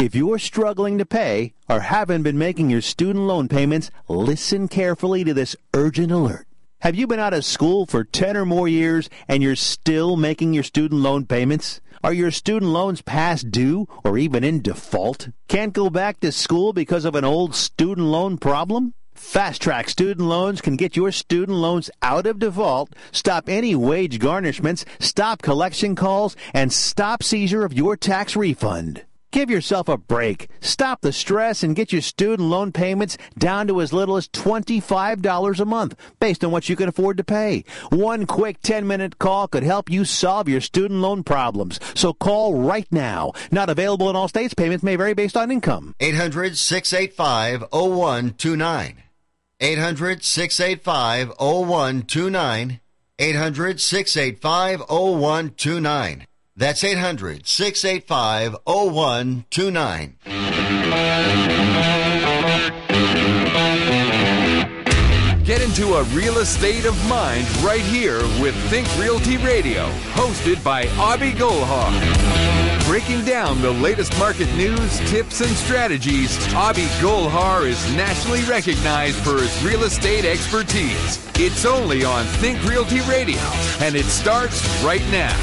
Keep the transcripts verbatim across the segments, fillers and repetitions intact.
If you're struggling to pay or haven't been making your student loan payments, listen carefully to this urgent alert. Have you been out of school for ten or more years and you're still making your student loan payments? Are your student loans past due or even in default? Can't go back to school because of an old student loan problem? Fast Track Student Loans can get your student loans out of default, stop any wage garnishments, stop collection calls, and stop seizure of your tax refund. Give yourself a break. Stop the stress and get your student loan payments down to as little as twenty-five dollars a month, based on what you can afford to pay. One quick ten-minute call could help you solve your student loan problems. So call right now. Not available in all states. Payments may vary based on income. eight hundred, six eight five, oh one two nine. eight hundred, six eight five, oh one two nine. eight hundred, six eight five, oh one two nine. That's eight hundred, six eight five, oh one two nine. Get into a real estate of mind right here with Think Realty Radio, hosted by Avi Golhar. Breaking down the latest market news, tips, and strategies, Avi Golhar is nationally recognized for his real estate expertise. It's only on Think Realty Radio, and it starts right now.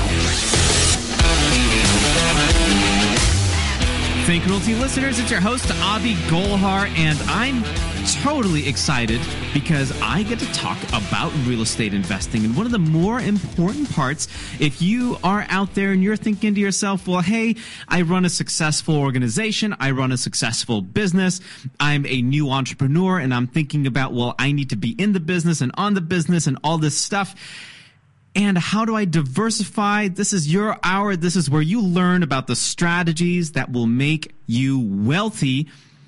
Think Realty listeners, it's your host, Avi Golhar, and I'm totally excited because I get to talk about real estate investing. And one of the more important parts, if you are out there and you're thinking to yourself, well, hey, I run a successful organization, I run a successful business, I'm a new entrepreneur, and I'm thinking about, well, I need to be in the business and on the business and all this stuff. And how do I diversify? This is your hour. This is where you learn about the strategies that will make you wealthy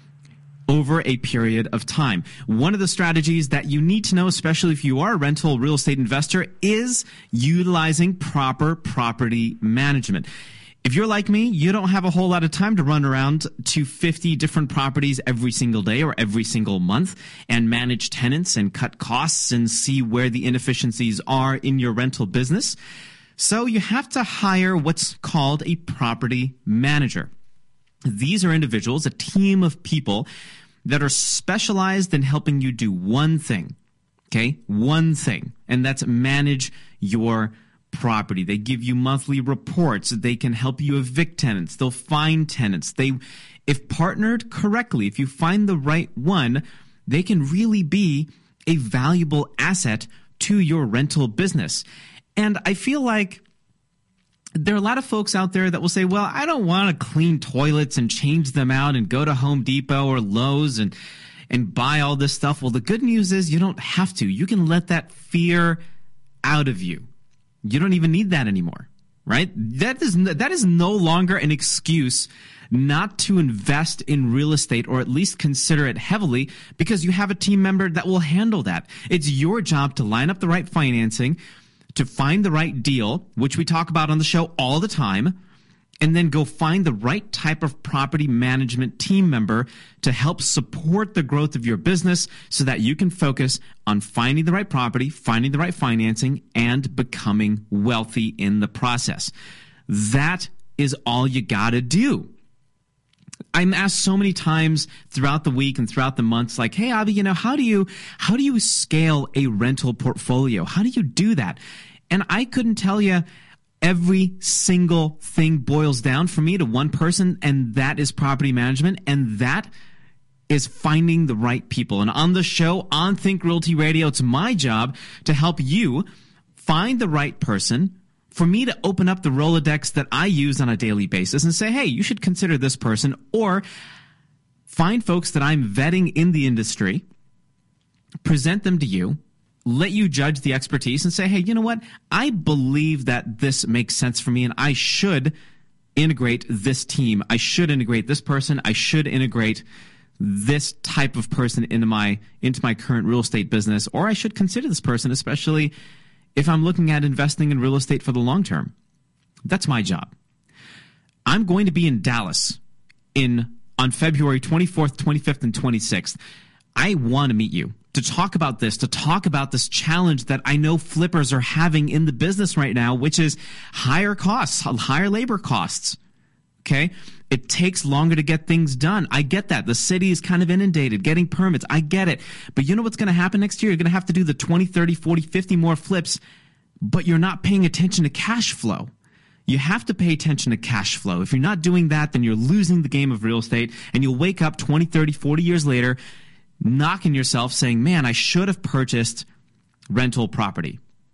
over a period of time. One of the strategies that you need to know, especially if you are a rental real estate investor, is utilizing proper property management. If you're like me, you don't have a whole lot of time to run around to fifty different properties every single day or every single month and manage tenants and cut costs and see where the inefficiencies are in your rental business. So you have to hire what's called a property manager. These are individuals, a team of people that are specialized in helping you do one thing, okay? One thing, and that's manage your property. They give you monthly reports. They can help you evict tenants. They'll find tenants. They, if partnered correctly, if you find the right one, they can really be a valuable asset to your rental business. And I feel like there are a lot of folks out there that will say, well, I don't want to clean toilets and change them out and go to Home Depot or Lowe's and, and buy all this stuff. Well, the good news is you don't have to. You can let that fear out of you. You don't even need that anymore, right? That is that is no longer an excuse not to invest in real estate, or at least consider it heavily, because you have a team member that will handle that. It's your job to line up the right financing, to find the right deal, which we talk about on the show all the time, and then go find the right type of property management team member to help support the growth of your business so that you can focus on finding the right property, finding the right financing, and becoming wealthy in the process. That is all you got to do. I'm asked so many times throughout the week and throughout the months, like, hey, Avi, you know, how do you, how do you scale a rental portfolio? How do you do that? And I couldn't tell you. Every single thing boils down for me to one person, and that is property management, and that is finding the right people. And on the show, on Think Realty Radio, it's my job to help you find the right person, for me to open up the Rolodex that I use on a daily basis and say, hey, you should consider this person, or find folks that I'm vetting in the industry, present them to you, let you judge the expertise and say, hey, you know what? I believe that this makes sense for me and I should integrate this team. I should integrate this person. I should integrate this type of person into my into my current real estate business, or I should consider this person, especially if I'm looking at investing in real estate for the long term. That's my job. I'm going to be in Dallas in on February twenty-fourth, twenty-fifth, and twenty-sixth. I want to meet you to talk about this, to talk about this challenge that I know flippers are having in the business right now, which is higher costs, higher labor costs. okay? It takes longer to get things done. I get that. The city is kind of inundated, getting permits. I get it. But you know what's going to happen next year? You're going to have to do the twenty, thirty, forty, fifty more flips, but you're not paying attention to cash flow. You have to pay attention to cash flow. If you're not doing that, then you're losing the game of real estate, and you'll wake up twenty, thirty, forty years later knocking yourself saying, man, I should have purchased rental property.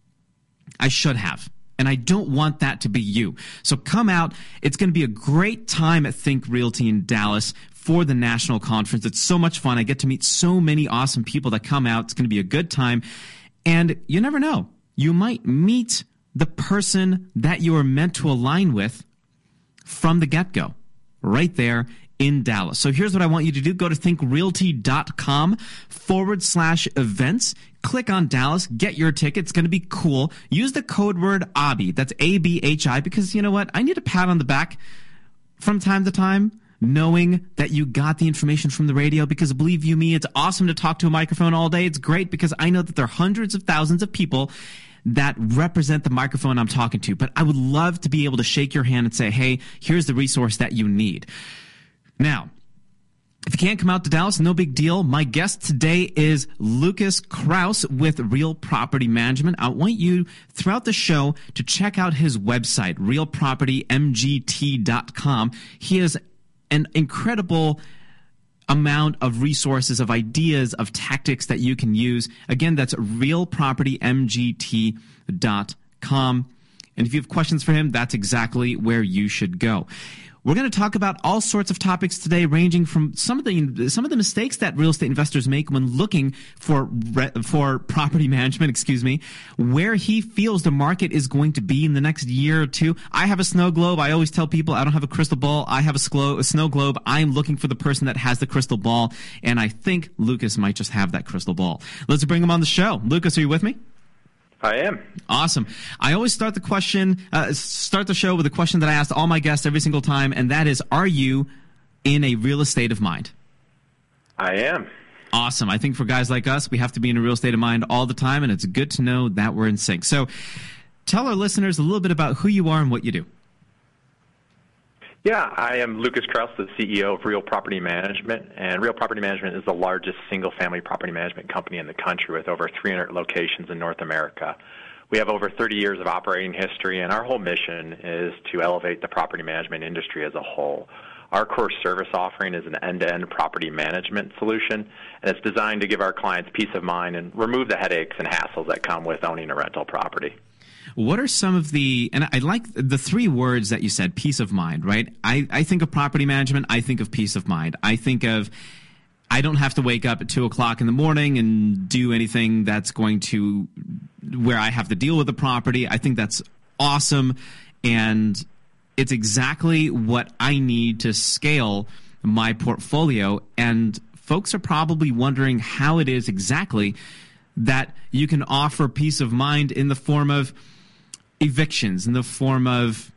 I should have. And I don't want that to be you. So come out. It's going to be a great time at Think Realty in Dallas for the national conference. It's so much fun. I get to meet so many awesome people that come out. It's going to be a good time. And you never know. You might meet the person that you are meant to align with from the get-go, right there in Dallas. So here's what I want you to do. Go to thinkrealty.com forward slash events. Click on Dallas. Get your ticket. It's going to be cool. Use the code word A B I. That's A B H I, because you know what? I need a pat on the back from time to time, knowing that you got the information from the radio, because believe you me, it's awesome to talk to a microphone all day. It's great because I know that there are hundreds of thousands of people that represent the microphone I'm talking to. But I would love to be able to shake your hand and say, hey, here's the resource that you need. Now, if you can't come out to Dallas, no big deal. My guest today is Lucas Kraus with Real Property Management. I want you throughout the show to check out his website, real property m g t dot com. He has an incredible amount of resources, of ideas, of tactics that you can use. Again, that's real property m g t dot com. And if you have questions for him, that's exactly where you should go. We're going to talk about all sorts of topics today, ranging from some of the some of the mistakes that real estate investors make when looking for for property management, excuse me, where he feels the market is going to be in the next year or two. I have a snow globe. I always tell people I don't have a crystal ball. I have a, snow, a snow globe. I'm looking for the person that has the crystal ball, and I think Lucas might just have that crystal ball. Let's bring him on the show. Lucas, are you with me? I am. Awesome. I always start the question, uh, start the show with a question that I ask all my guests every single time, and that is, are you in a real estate of mind? I am. Awesome. I think for guys like us, we have to be in a real state of mind all the time, and it's good to know that we're in sync. So tell our listeners a little bit about who you are and what you do. Yeah, I am Lucas Kraus, the C E O of Real Property Management, and Real Property Management is the largest single-family property management company in the country with over three hundred locations in North America. We have over thirty years of operating history, and our whole mission is to elevate the property management industry as a whole. Our core service offering is an end-to-end property management solution, and it's designed to give our clients peace of mind and remove the headaches and hassles that come with owning a rental property. What are some of the, and I like the three words that you said, peace of mind, right? I, I think of property management, I think of peace of mind. I think of, I don't have to wake up at two o'clock in the morning and do anything that's going to, where I have to deal with the property. I think that's awesome, and it's exactly what I need to scale my portfolio. And folks are probably wondering how it is exactly that you can offer peace of mind in the form of evictions, in the form of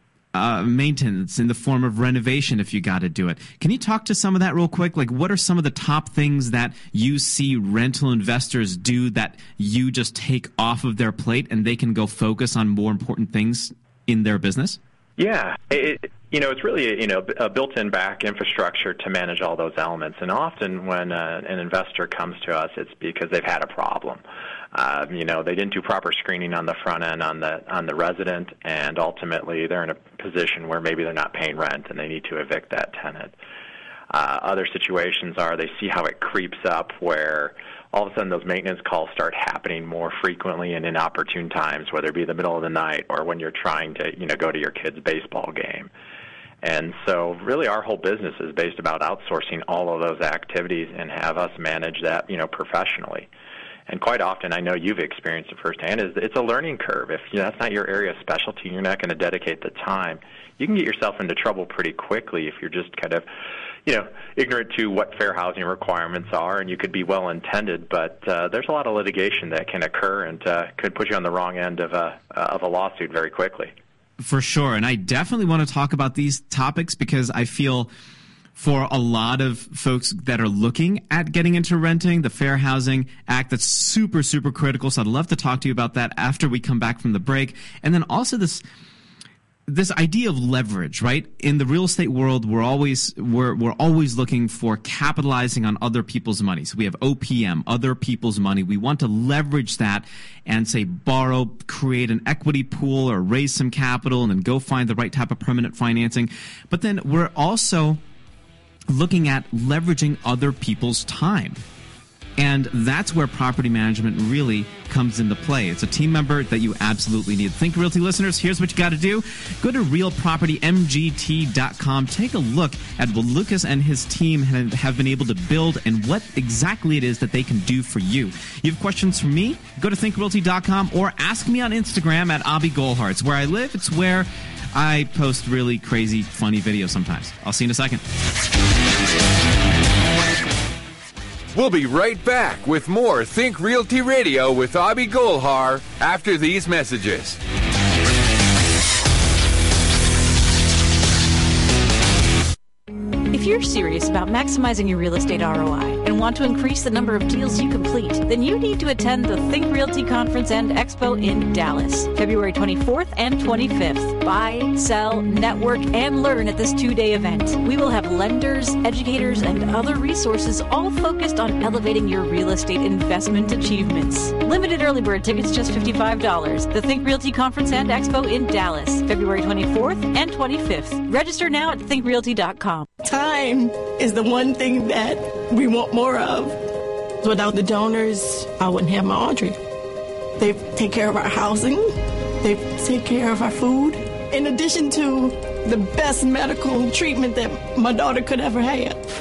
uh, maintenance, in the form of renovation if you got to do it. Can you talk to some of that real quick? Like, what are some of the top things that you see rental investors do that you just take off of their plate and they can go focus on more important things in their business? Yeah, it, you know, it's really, you know, a built-in back infrastructure to manage all those elements. And often when uh, an investor comes to us, it's because they've had a problem. Uh, you know, they didn't do proper screening on the front end on the on the resident, and ultimately they're in a position where maybe they're not paying rent and they need to evict that tenant. Uh, other situations are they see how it creeps up where all of a sudden those maintenance calls start happening more frequently and in opportune times, whether it be the middle of the night or when you're trying to, you know, go to your kid's baseball game. And so really our whole business is based about outsourcing all of those activities and have us manage that, you know, professionally. And quite often, I know you've experienced it firsthand, is it's a learning curve. If you know, that's not your area of specialty and you're not going to dedicate the time, you can get yourself into trouble pretty quickly if you're just kind of, you know, ignorant to what fair housing requirements are, and you could be well-intended, but uh, there's a lot of litigation that can occur and uh, could put you on the wrong end of a, uh, of a lawsuit very quickly. For sure, and I definitely want to talk about these topics because I feel for a lot of folks that are looking at getting into renting, the Fair Housing Act, that's super, super critical. So I'd love to talk to you about that after we come back from the break. And then also this this idea of leverage, right? In the real estate world, we're always we're we're always looking for capitalizing on other people's money. So we have O P M, other people's money. We want to leverage that and say borrow, create an equity pool or raise some capital and then go find the right type of permanent financing. But then we're also looking at leveraging other people's time. And that's where property management really comes into play. It's a team member that you absolutely need. Think Realty listeners, here's what you got to do. Go to real property m g t dot com. Take a look at what Lucas and his team have been able to build and what exactly it is that they can do for you. You have questions for me? Go to think realty dot com or ask me on Instagram at Abhi Golhar. It's where I live. It's where I post really crazy, funny videos sometimes. I'll see you in a second. We'll be right back with more Think Realty Radio with Abhi Golhar after these messages. If you're serious about maximizing your real estate R O I and want to increase the number of deals you complete, then you need to attend the Think Realty Conference and Expo in Dallas, February twenty-fourth and twenty-fifth. Buy, sell, network, and learn at this two-day event. We will have lenders, educators, and other resources all focused on elevating your real estate investment achievements. Limited early bird tickets just fifty-five dollars. The Think Realty Conference and Expo in Dallas, February twenty-fourth and twenty-fifth. Register now at think realty dot com. Time is the one thing that we want more of. Without the donors, I wouldn't have my Audrey. They take care of our housing. They take care of our food. In addition to the best medical treatment that my daughter could ever have.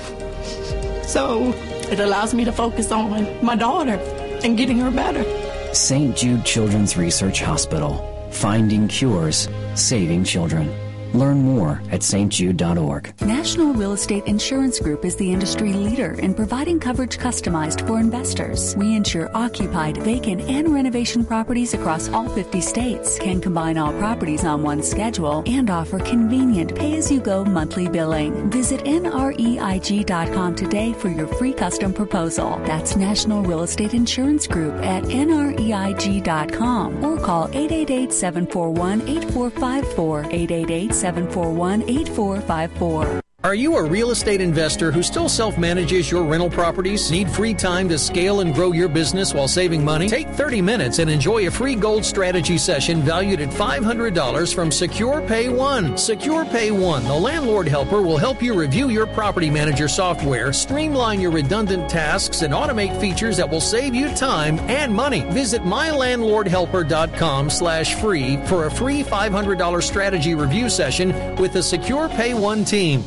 So it allows me to focus on my daughter and getting her better. Saint Jude Children's Research Hospital. Finding cures, saving children. Learn more at s t jude dot org. National Real Estate Insurance Group is the industry leader in providing coverage customized for investors. We insure occupied, vacant, and renovation properties across all fifty states, can combine all properties on one schedule, and offer convenient pay-as-you-go monthly billing. Visit N R E I G dot com today for your free custom proposal. That's National Real Estate Insurance Group at N R E I G dot com or call eight eight eight, seven four one, eight four five four, eight eight eight, seven four one, eight four five four. Are you a real estate investor who still self-manages your rental properties? Need free time to scale and grow your business while saving money? Take thirty minutes and enjoy a free gold strategy session valued at five hundred dollars from Secure Pay One. Secure Pay One, the landlord helper, will help you review your property manager software, streamline your redundant tasks, and automate features that will save you time and money. Visit my landlord helper dot com slash free for a free five hundred dollars strategy review session with the Secure Pay One team.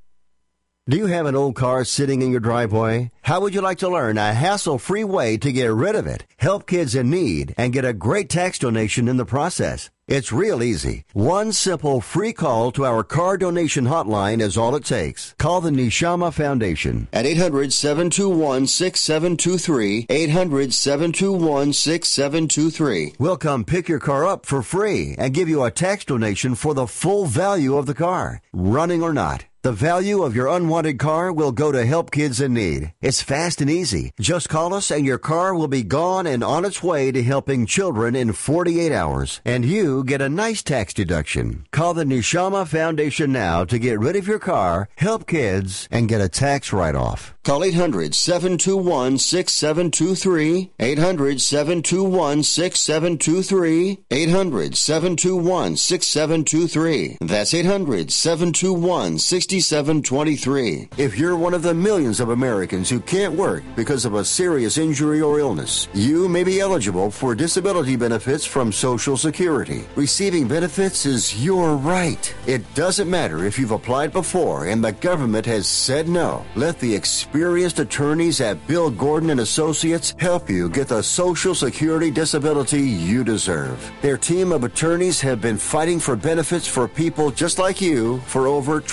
Do you have an old car sitting in your driveway? How would you like to learn a hassle-free way to get rid of it, help kids in need, and get a great tax donation in the process? It's real easy. One simple free call to our car donation hotline is all it takes. Call the Neshama Foundation at eight hundred, seven two one, six seven two three, eight hundred, seven two one, six seven two three. We'll come pick your car up for free and give you a tax donation for the full value of the car, running or not. The value of your unwanted car will go to help kids in need. It's fast and easy. Just call us and your car will be gone and on its way to helping children in forty-eight hours. And you get a nice tax deduction. Call the Neshama Foundation now to get rid of your car, help kids, and get a tax write-off. Call eight hundred, seven two one, six seven two three, eight hundred, seven two one, six seven two three, eight hundred, seven two one, six seven two three. That's eight hundred, seven two one, six seven two three. If you're one of the millions of Americans who can't work because of a serious injury or illness, you may be eligible for disability benefits from Social Security. Receiving benefits is your right. It doesn't matter if you've applied before and the government has said no. Let the experienced attorneys at Bill Gordon and Associates help you get the Social Security disability you deserve. Their team of attorneys have been fighting for benefits for people just like you for over twenty years.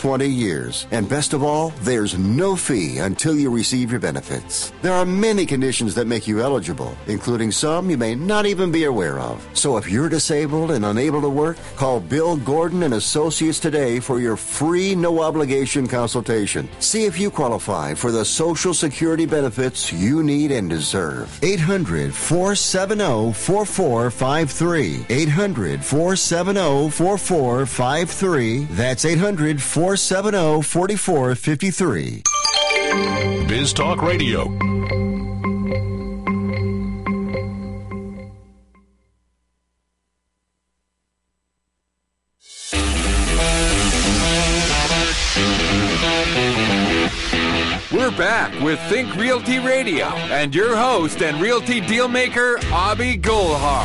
years. And best of all, there's no fee until you receive your benefits. There are many conditions that make you eligible, including some you may not even be aware of. So if you're disabled and unable to work, call Bill Gordon and Associates today for your free no-obligation consultation. See if you qualify for the Social Security benefits you need and deserve. eight hundred, four seven zero, four four five three. eight hundred, four seven zero, four four five three. That's eight hundred, four seven zero, four four five three. Biz Talk Radio. We're back with Think Realty Radio and your host and realty dealmaker, Abhi Golhar.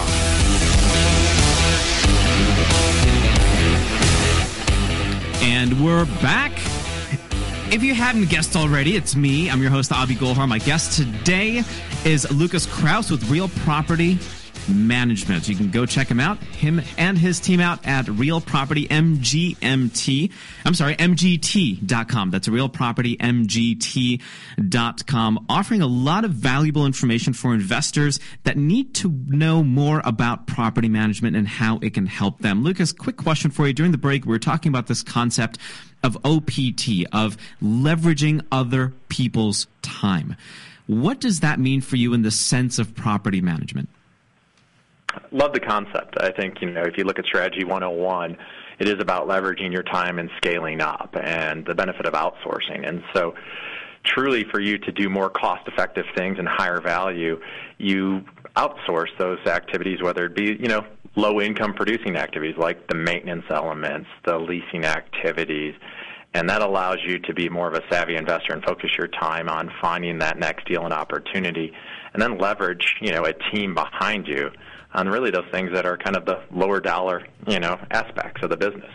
And we're back. If you hadn't guessed already, it's me. I'm your host, Abhi Golhar. My guest today is Lucas Kraus with Real Property Management. You can go check him out, him and his team out at Real Property M G M T. I'm sorry, M G T dot com. That's Real Property M G T dot com, offering a lot of valuable information for investors that need to know more about property management and how it can help them. Lucas, quick question for you. During the break, we were talking about this concept of O P T, of leveraging other people's time. What does that mean for you in the sense of property management? Love the concept. I think, you know, if you look at Strategy one oh one, it is about leveraging your time and scaling up and the benefit of outsourcing. And so truly for you to do more cost-effective things and higher value, you outsource those activities, whether it be, you know, low-income producing activities like the maintenance elements, the leasing activities, and that allows you to be more of a savvy investor and focus your time on finding that next deal and opportunity, and then leverage, you know, a team behind you on really those things that are kind of the lower dollar, you know, aspects of the business.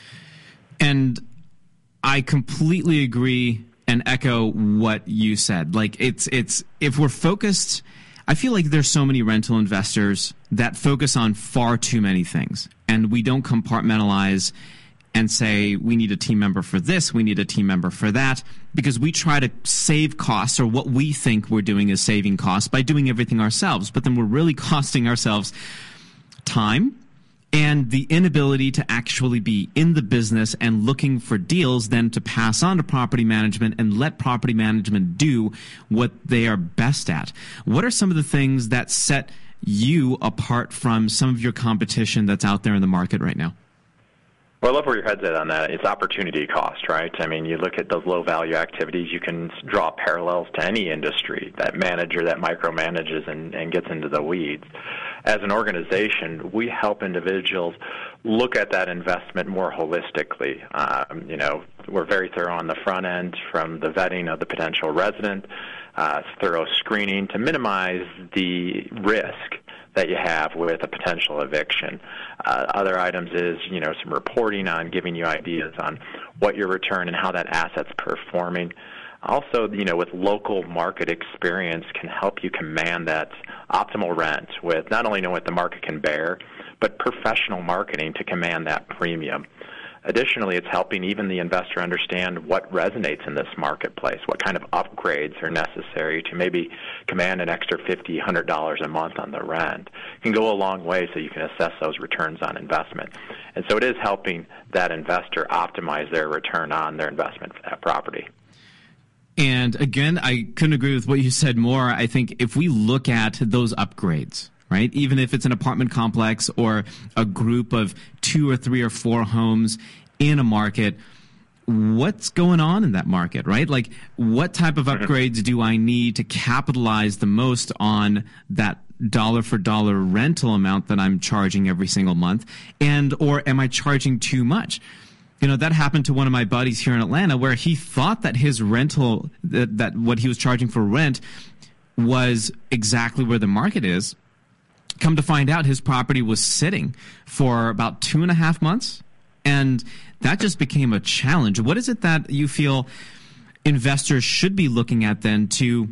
And I completely agree and echo what you said. Like, it's it's if we're focused, I feel like there's so many rental investors that focus on far too many things, and we don't compartmentalize and say we need a team member for this, we need a team member for that, because we try to save costs, or what we think we're doing is saving costs by doing everything ourselves. But then we're really costing ourselves time and the inability to actually be in the business and looking for deals, then to pass on to property management and let property management do what they are best at. What are some of the things that set you apart from some of your competition that's out there in the market right now? Well, I love where your head's at on that. It's opportunity cost, right? I mean, you look at those low-value activities, you can draw parallels to any industry, that manager that micromanages and, and gets into the weeds. As an organization, we help individuals look at that investment more holistically. Um, you know, we're very thorough on the front end, from the vetting of the potential resident, uh, thorough screening to minimize the risk that you have with a potential eviction. Uh, other items is, you know, some reporting on giving you ideas on what your return and how that asset's performing. Also, you know, with local market experience can help you command that optimal rent with not only knowing what the market can bear, but professional marketing to command that premium. Additionally, it's helping even the investor understand what resonates in this marketplace, what kind of upgrades are necessary to maybe command an extra fifty dollars, one hundred dollars a month on the rent. It can go a long way so you can assess those returns on investment. And so it is helping that investor optimize their return on their investment property. And again, I couldn't agree with what you said more. I think if we look at those upgrades, right? Even if it's an apartment complex or a group of two or three or four homes in a market, what's going on in that market, right? Like, what type of upgrades do I need to capitalize the most on that dollar for dollar rental amount that I'm charging every single month? And, or am I charging too much? You know, that happened to one of my buddies here in Atlanta, where he thought that his rental, that, that what he was charging for rent was exactly where the market is. Come to find out, his property was sitting for about two and a half months, and that just became a challenge. What is it that you feel investors should be looking at then to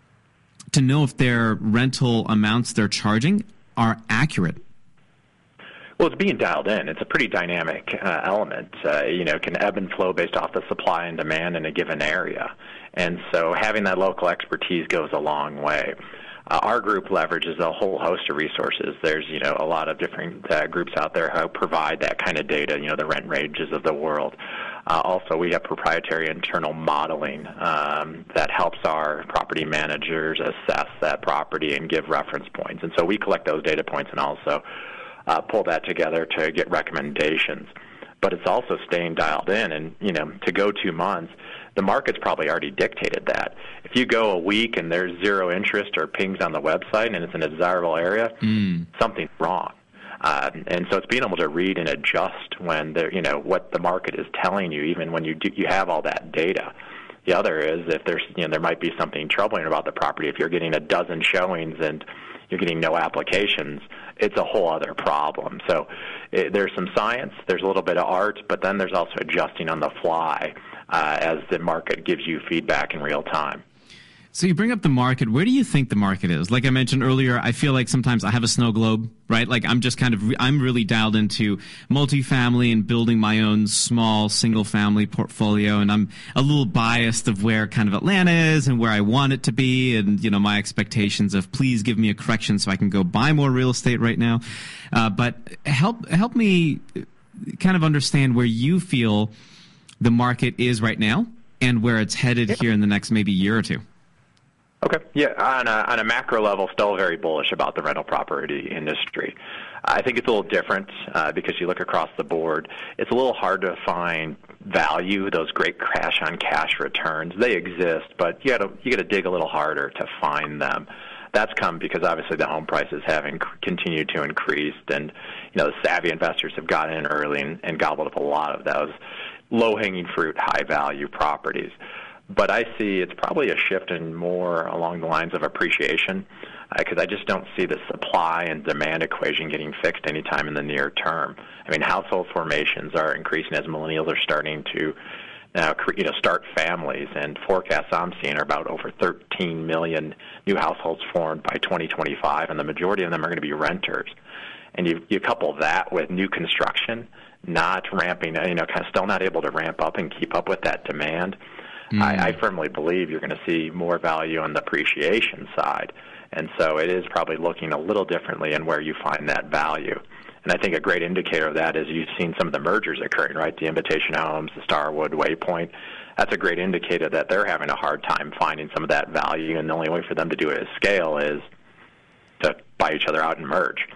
to know if their rental amounts they're charging are accurate? Well, it's being dialed in. It's a pretty dynamic uh, element. Uh, you know, it can ebb and flow based off the supply and demand in a given area. And so having that local expertise goes a long way. Uh, our group leverages a whole host of resources. There's, you know, a lot of different uh, groups out there who provide that kind of data, you know, the rent ranges of the world. Uh, also, we have proprietary internal modeling um, that helps our property managers assess that property and give reference points. And so we collect those data points and also uh, pull that together to get recommendations. But it's also staying dialed in. And, you know, to go two months, the market's probably already dictated that. If you go a week and there's zero interest or pings on the website and it's in a desirable area, mm. something's wrong. Uh, and so it's being able to read and adjust when there, you know, what the market is telling you, even when you do, you have all that data. The other is if there's, you know, there might be something troubling about the property. If you're getting a dozen showings and you're getting no applications, it's a whole other problem. So it, there's some science, there's a little bit of art, but then there's also adjusting on the fly uh, as the market gives you feedback in real time. So you bring up the market. Where do you think the market is? Like I mentioned earlier, I feel like sometimes I have a snow globe, right? Like I'm just kind of, re- I'm really dialed into multifamily and building my own small single family portfolio. And I'm a little biased of where kind of Atlanta is and where I want it to be. And, you know, my expectations of please give me a correction so I can go buy more real estate right now. Uh, but help, help me kind of understand where you feel the market is right now and where it's headed yeah. here in the next maybe year or two. Okay. Yeah, on a, on a macro level, still very bullish about the rental property industry. I think it's a little different uh, because you look across the board. It's a little hard to find value, those great cash-on-cash returns. They exist, but you got to you got to dig a little harder to find them. That's come because obviously the home prices have inc- continued to increase, and you know the savvy investors have gotten in early and, and gobbled up a lot of those low-hanging fruit, high-value properties. But I see it's probably a shift in more along the lines of appreciation because uh, I just don't see the supply and demand equation getting fixed anytime in the near term. I mean, household formations are increasing as millennials are starting to now you know, start families, and forecasts I'm seeing are about over thirteen million new households formed by twenty twenty-five, and the majority of them are going to be renters. And you, you couple that with new construction not ramping, you know, kind of still not able to ramp up and keep up with that demand. Mm. I, I firmly believe you're going to see more value on the appreciation side. And so it is probably looking a little differently in where you find that value. And I think a great indicator of that is you've seen some of the mergers occurring, right? The Invitation Homes, the Starwood, Waypoint. That's a great indicator that they're having a hard time finding some of that value, and the only way for them to do it at scale is to buy each other out and merge.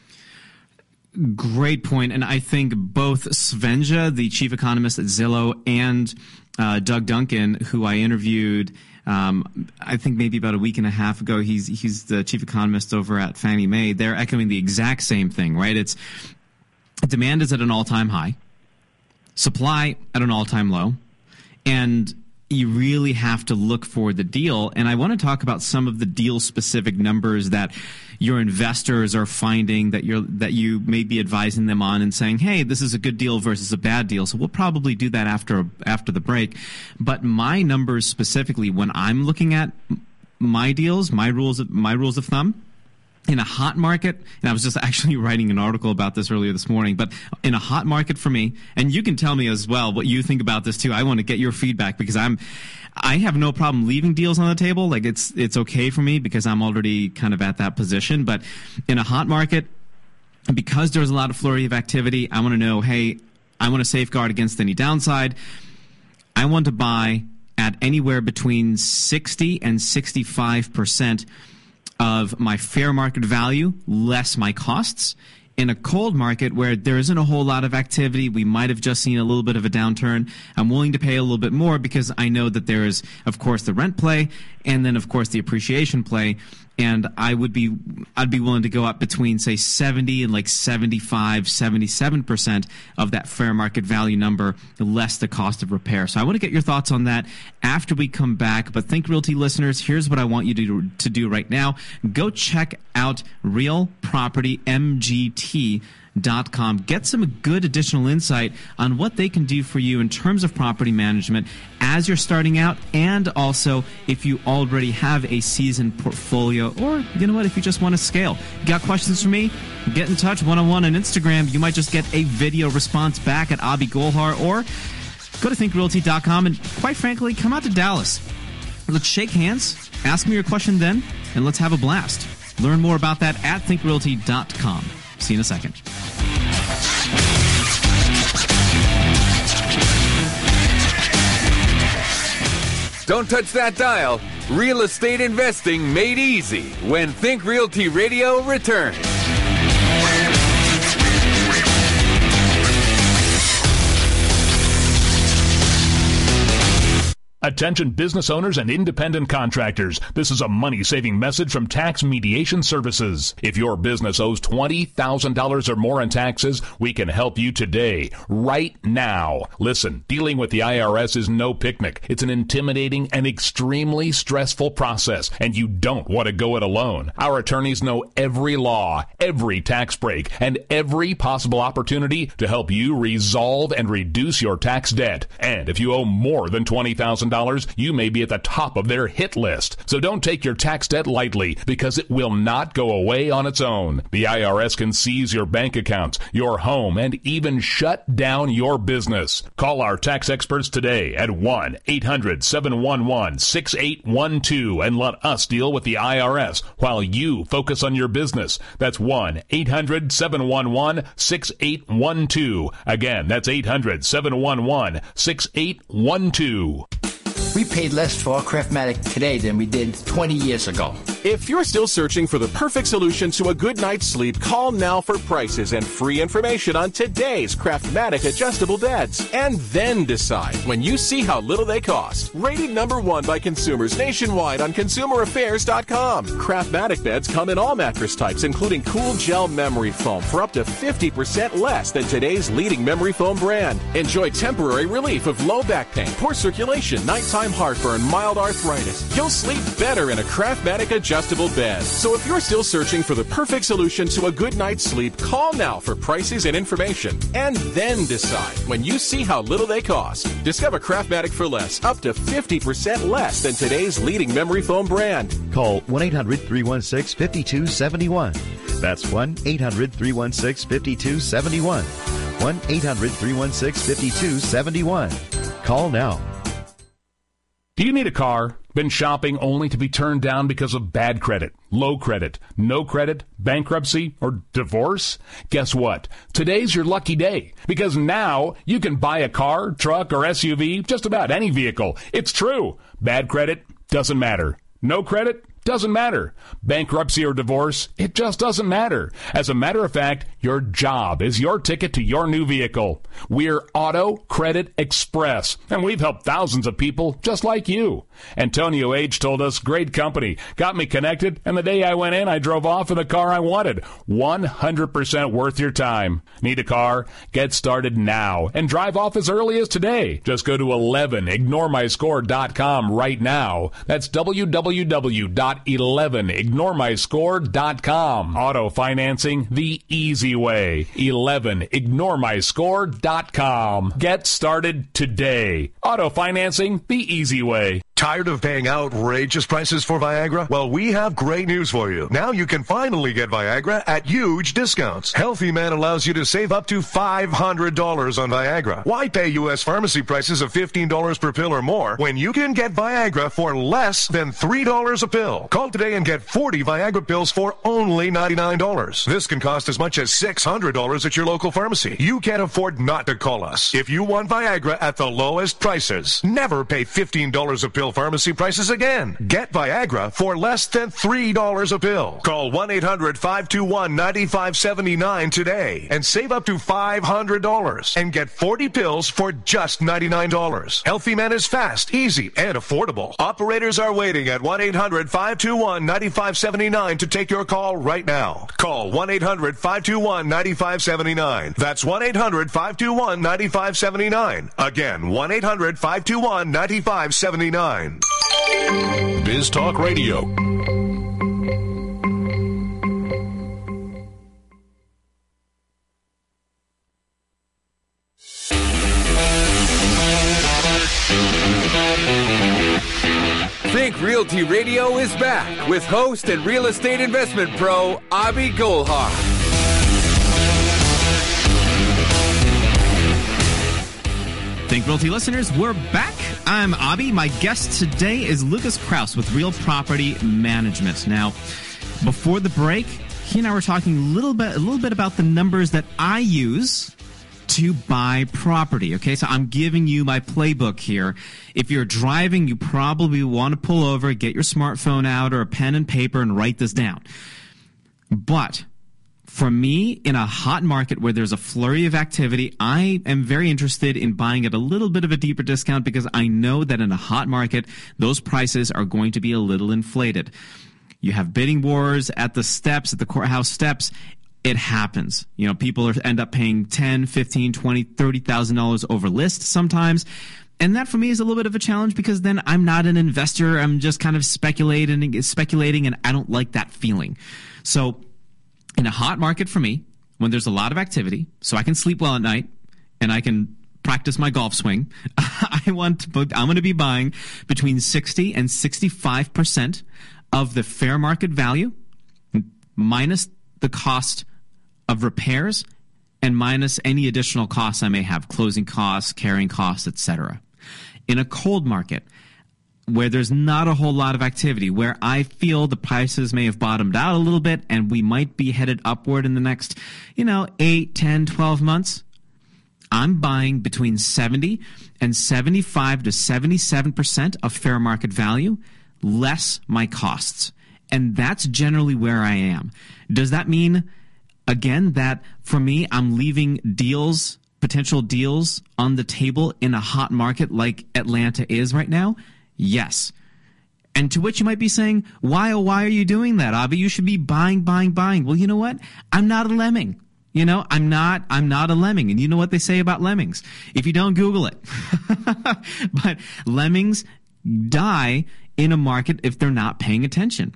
Great point. And I think both Svenja, the chief economist at Zillow, and uh, Doug Duncan, who I interviewed, um, I think maybe about a week and a half ago, he's he's the chief economist over at Fannie Mae. They're echoing the exact same thing, right? It's demand is at an all-time high, supply at an all-time low, and you really have to look for the deal. And I want to talk about some of the deal-specific numbers that your investors are finding that you're that you may be advising them on and saying, hey, this is a good deal versus a bad deal. So we'll probably do that after after the break. But my numbers specifically, when I'm looking at my deals, my rules of, my rules of thumb, in a hot market, and I was just actually writing an article about this earlier this morning, but in a hot market for me, and you can tell me as well what you think about this too. I want to get your feedback because I'm, I have no problem leaving deals on the table. Like it's, it's okay for me because I'm already kind of at that position. But in a hot market, because there's a lot of flurry of activity, I want to know, hey, I want to safeguard against any downside. I want to buy at anywhere between sixty and sixty-five percent of my fair market value, less my costs. In a cold market where there isn't a whole lot of activity, we might have just seen a little bit of a downturn, I'm willing to pay a little bit more because I know that there is, of course, the rent play and then, of course, the appreciation play. And I would be, I'd be willing to go up between, say, seventy and like seventy-five, seventy-seven percent of that fair market value number, less the cost of repair. So I want to get your thoughts on that after we come back. But Think Realty listeners, here's what I want you to do, to do right now. Go check out Real Property M G T dot com. Get some good additional insight on what they can do for you in terms of property management as you're starting out, and also if you already have a seasoned portfolio, or you know what, if you just want to scale. You got questions for me? Get in touch one-on-one on Instagram. You might just get a video response back at Abhi Golhar, or go to think realty dot com and, quite frankly, come out to Dallas. Let's shake hands, ask me your question then, and let's have a blast. Learn more about that at think realty dot com. See you in a second. Don't touch that dial. Real estate investing made easy when Think Realty Radio returns. Attention business owners and independent contractors. This is a money-saving message from Tax Mediation Services. If your business owes twenty thousand dollars or more in taxes, we can help you today, right now. Listen, dealing with the I R S is no picnic. It's an intimidating and extremely stressful process, and you don't want to go it alone. Our attorneys know every law, every tax break, and every possible opportunity to help you resolve and reduce your tax debt. And if you owe more than twenty thousand dollars, you may be at the top of their hit list. So don't take your tax debt lightly, because it will not go away on its own. The I R S can seize your bank accounts, your home, and even shut down your business. Call our tax experts today at one eight hundred seven one one six eight one two and let us deal with the I R S while you focus on your business. That's one eight hundred seven one one six eight one two. Again, that's eight hundred seven one one six eight one two. We paid less for our Craftmatic today than we did twenty years ago. If you're still searching for the perfect solution to a good night's sleep, call now for prices and free information on today's Craftmatic adjustable beds. And then decide when you see how little they cost. Rated number one by consumers nationwide on consumer affairs dot com. Craftmatic beds come in all mattress types, including cool gel memory foam for up to fifty percent less than today's leading memory foam brand. Enjoy temporary relief of low back pain, poor circulation, nighttime heartburn, mild arthritis. You'll sleep better in a Craftmatic adjustable bed. So if you're still searching for the perfect solution to a good night's sleep, call now for prices and information. And then decide when you see how little they cost. Discover Craftmatic for less, up to fifty percent less than today's leading memory foam brand. Call one eight hundred three one six five two seven one. That's one eight hundred three one six five two seven one. one eight hundred three one six five two seven one. Call now. Do you need a car? Been shopping only to be turned down because of bad credit, low credit, no credit, bankruptcy, or divorce? Guess what? Today's your lucky day, because now you can buy a car, truck, or S U V, just about any vehicle. It's true. Bad credit doesn't matter. No credit doesn't matter. Bankruptcy or divorce, it just doesn't matter. As a matter of fact, your job is your ticket to your new vehicle. We're Auto Credit Express, and we've helped thousands of people just like you. Antonio H. told us, great company, got me connected, and the day I went in, I drove off in the car I wanted. one hundred percent worth your time. Need a car? Get started now and drive off as early as today. Just go to eleven ignore my score dot com right now. That's w w w dot eleven ignore my score dot com. Auto financing the easy way. eleven ignore my score dot com. Get started today. Auto financing the easy way. Tired of paying outrageous prices for Viagra? Well, we have great news for you. Now you can finally get Viagra at huge discounts. Healthy Man allows you to save up to five hundred dollars on Viagra. Why pay U S pharmacy prices of fifteen dollars per pill or more when you can get Viagra for less than three dollars a pill? Call today and get forty Viagra pills for only ninety-nine dollars. This can cost as much as six hundred dollars at your local pharmacy. You can't afford not to call us. If you want Viagra at the lowest prices, never pay fifteen dollars a pill pharmacy prices again. Get Viagra for less than three dollars a pill. Call one eight hundred five two one nine five seven nine today and save up to five hundred dollars and get forty pills for just ninety-nine dollars. Healthy Man is fast, easy, and affordable. Operators are waiting at one eight hundred five two one nine five seven nine to take your call right now. Call one eight hundred five two one nine five seven nine. That's one eight hundred five two one nine five seven nine. Again, one eight hundred five two one nine five seven nine. Biz Talk Radio. Think Realty Radio is back with host and real estate investment pro, Abhi Golhar. Think Realty listeners, we're back. I'm Abhi. My guest today is Lucas Kraus with Real Property Management. Now, before the break, he and I were talking a little bit, a little bit about the numbers that I use to buy property. Okay, so I'm giving you my playbook here. If you're driving, you probably want to pull over, get your smartphone out or a pen and paper and write this down. But for me, in a hot market where there's a flurry of activity, I am very interested in buying at a little bit of a deeper discount because I know that in a hot market, those prices are going to be a little inflated. You have bidding wars at the steps, at the courthouse steps. It happens. You know, people are, end up paying ten, fifteen, twenty, thirty thousand dollars over list sometimes. And that for me is a little bit of a challenge because then I'm not an investor. I'm just kind of speculating, speculating, and I don't like that feeling. So in a hot market for me, when there's a lot of activity, so I can sleep well at night and I can practice my golf swing, I want to, I'm going to be buying between sixty and sixty-five percent of the fair market value minus the cost of repairs and minus any additional costs I may have, closing costs, carrying costs, et cetera. In a cold market, where there's not a whole lot of activity, where I feel the prices may have bottomed out a little bit and we might be headed upward in the next, you know, eight, ten, twelve months, I'm buying between seventy and seventy-five to seventy-seven percent of fair market value, less my costs. And that's generally where I am. Does that mean, again, that for me, I'm leaving deals, potential deals on the table in a hot market like Atlanta is right now? Yes. And to which you might be saying, why, oh, why are you doing that, Abhi? You should be buying, buying, buying. Well, you know what? I'm not a lemming. You know, I'm not, I'm not a lemming. And you know what they say about lemmings? If you don't, Google it. But lemmings die in a market if they're not paying attention.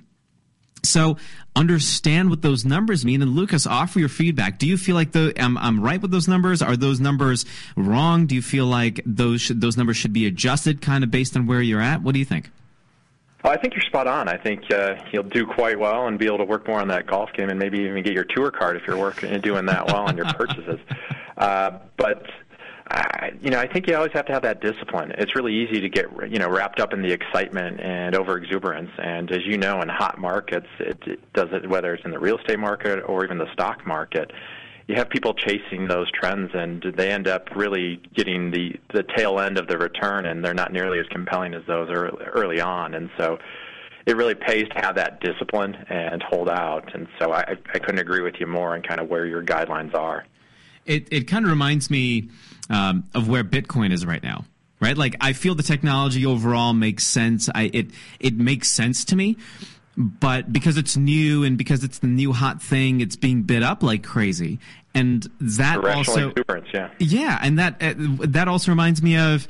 So understand what those numbers mean. And Lucas, offer your feedback. Do you feel like the, I'm, I'm right with those numbers? Are those numbers wrong? Do you feel like those should, those numbers should be adjusted kind of based on where you're at? What do you think? Well, I think you're spot on. I think uh, you'll do quite well and be able to work more on that golf game and maybe even get your tour card if you're working and doing that well on your purchases. Uh, but I, you know, I think you always have to have that discipline. It's really easy to get, you know, wrapped up in the excitement and over-exuberance. And as you know, in hot markets, it, it does it, whether it's in the real estate market or even the stock market, you have people chasing those trends, and they end up really getting the, the tail end of the return, and they're not nearly as compelling as those early, early on. And so it really pays to have that discipline and hold out. And so I, I couldn't agree with you more on kind of where your guidelines are. It it kind of reminds me um, of where Bitcoin is right now, right? Like, I feel the technology overall makes sense. I it it makes sense to me, but because it's new and because it's the new hot thing, it's being bid up like crazy, and that also yeah, yeah, and that uh, that also reminds me of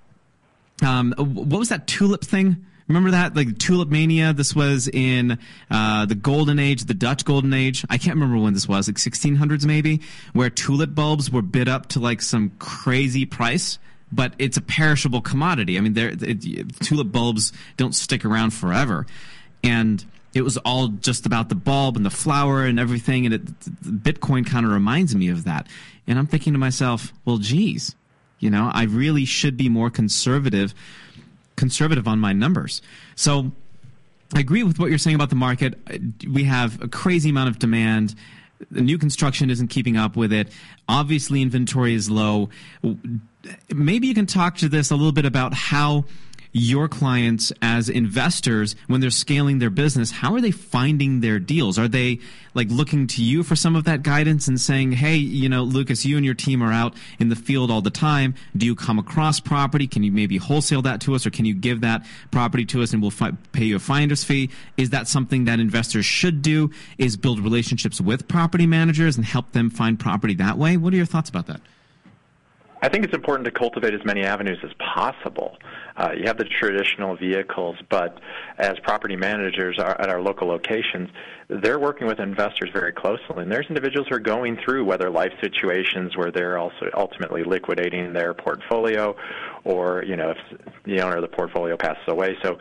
um, what was that tulip thing? Remember that? Like Tulip Mania, this was in uh, the Golden Age, the Dutch Golden Age. I can't remember when this was, like sixteen hundreds maybe, where tulip bulbs were bid up to like some crazy price, but it's a perishable commodity. I mean, it, tulip bulbs don't stick around forever. And it was all just about the bulb and the flower and everything, and it, Bitcoin kind of reminds me of that. And I'm thinking to myself, well, geez, you know, I really should be more conservative conservative on my numbers. So I agree with what you're saying about the market. We have a crazy amount of demand. The new construction isn't keeping up with it. Obviously, inventory is low. Maybe you can talk to this a little bit about how your clients as investors, when they're scaling their business, how are they finding their deals? Are they like looking to you for some of that guidance and saying, hey, you know, Lucas, you and your team are out in the field all the time. Do you come across property? Can you maybe wholesale that to us, or can you give that property to us and we'll fi- pay you a finder's fee? Is that something that investors should do, is build relationships with property managers and help them find property that way? What are your thoughts about that? I think it's important to cultivate as many avenues as possible. Uh, you have the traditional vehicles, but as property managers are at our local locations, they're working with investors very closely. And there's individuals who are going through whether life situations where they're also ultimately liquidating their portfolio, or, you know, if the owner of the portfolio passes away. So